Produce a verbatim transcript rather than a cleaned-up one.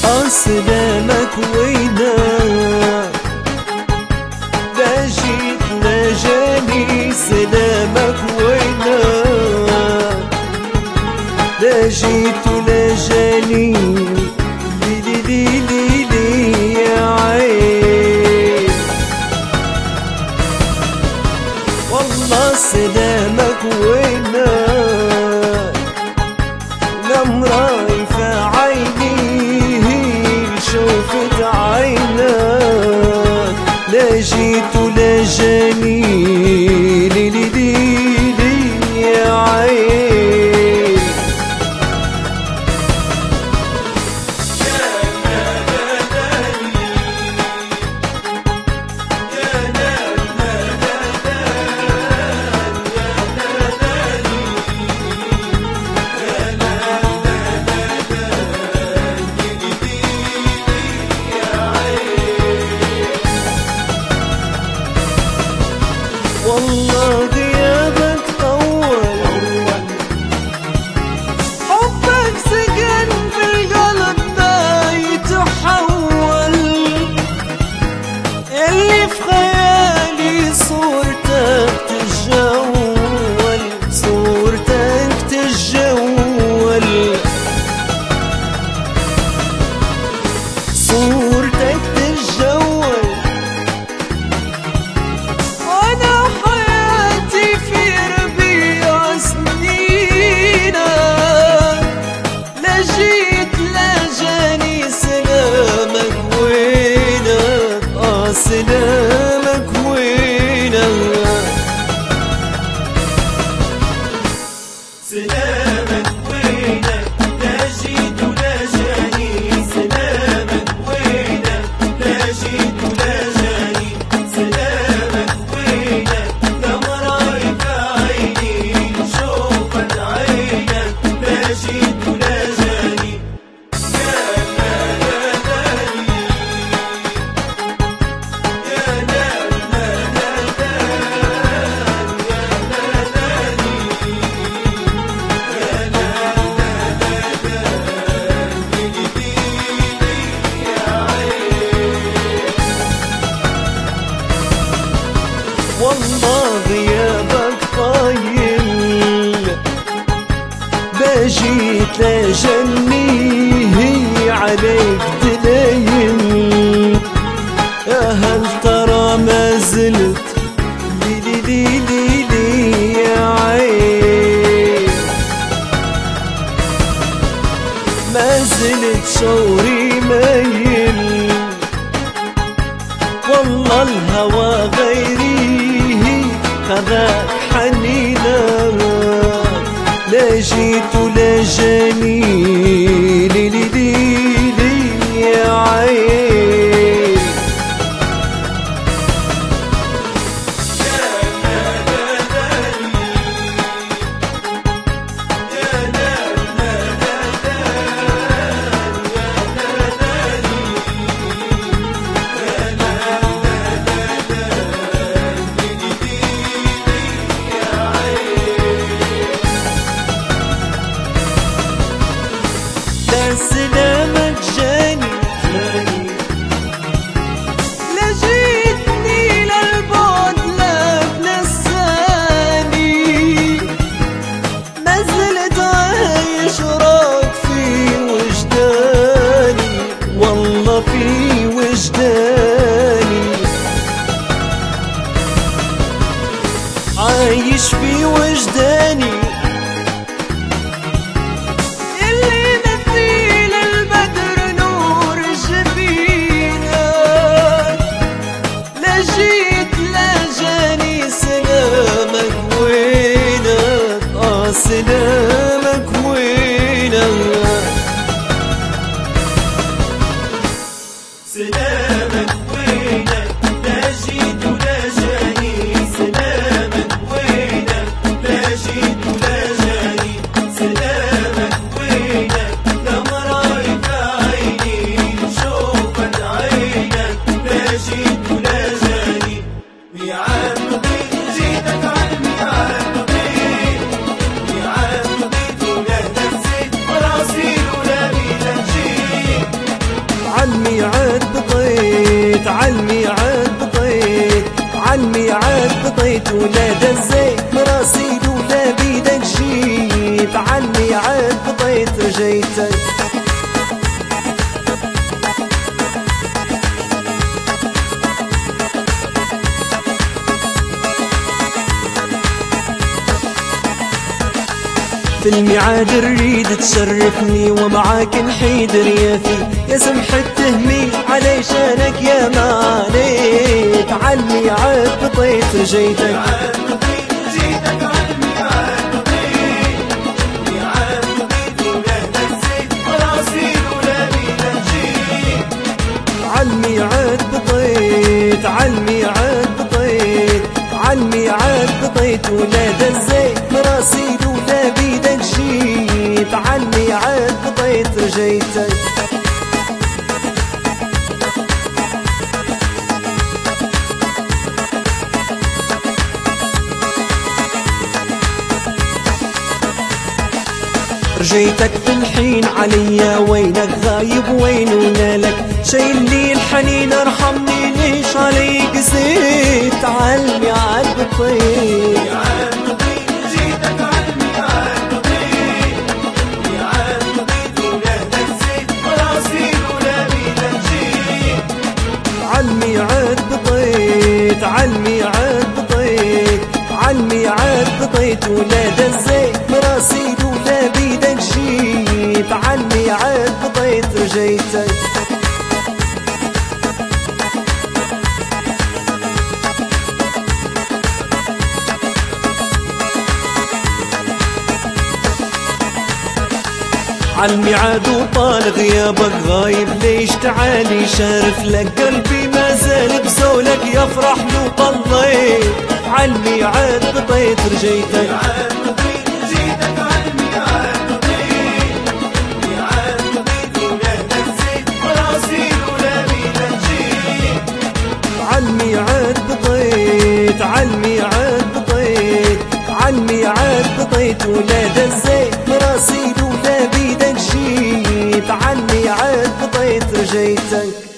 سلامك وينك لا جيت لا جاني سلامك وينك لا جيت ولا جاني لي لي لي لي يا عين والله سلامك وينك لم رايف عيني شوفت عينك لا جيت ولا جاني لي لي لي لي يا عين والله غيابك طول حبك سكن بالقلب ما يتحول اللي في خيالي صورتك تتجول صورتك تتجول صورتك تتجول سلامك وينك سلامك وينك لا جيت ولا جاني سلامك وينك لا جيت ولا جاني سلامك وينك لم رايك عيني شوفت عينك لا جيت ولا جاني والله غيابك طايل لا جيت لا جني هي عليك دليل يا هل ترى ما زلت لي لي لي لي لي يا عين ما زلت شعوري ميل والله الهوى غيري خذاك حنينك لا جيت ولا جاني لي لي لي لي يا عين سلامك جاني لا جيتني للبعد لك نساني ما زلت عايش راك في وجداني والله في وجداني عايش في وجداني اللي مثيل البدر نور عالميعاد بطيت عالميعاد بطيت ولا دزيت مراسيل ولا بيدك جيت عالميعاد بطيت رجيتك في الميعاد نريد تشرفني ومعاك نحيد ريافي يا سمح التهمي عليشانك يا ماليت عالميعاد بطيت رجيتك عالميعاد بطيت عالميعاد بطيت عالميعاد بطيت ولا دزيت مراسيل ولا بيدك جيت عالميعاد بطيت رجيتك رجيتك في الحين عليا وينك غايب وين ونالك شايل لي الحنين ارحمني ليش عليك زيت عالميعاد بطيت عالميعاد بطيت عالميعاد بطيت عالميعاد بطيت ولا دزيت مراسيل ولا بيدك جيت عالميعاد بطيت رجيتك عالميعاد وطال غيابك غايب ليش تعالي شارف لك قلبي ما زال بزولك يفرح لو طليت عالميعاد بطيت رجيتك عالميعاد بطيت عالميعاد بطيت عالميعاد بطيت ولا دزيت مراسيل ولا بيدك جيت عالميعاد بطيت رجيتك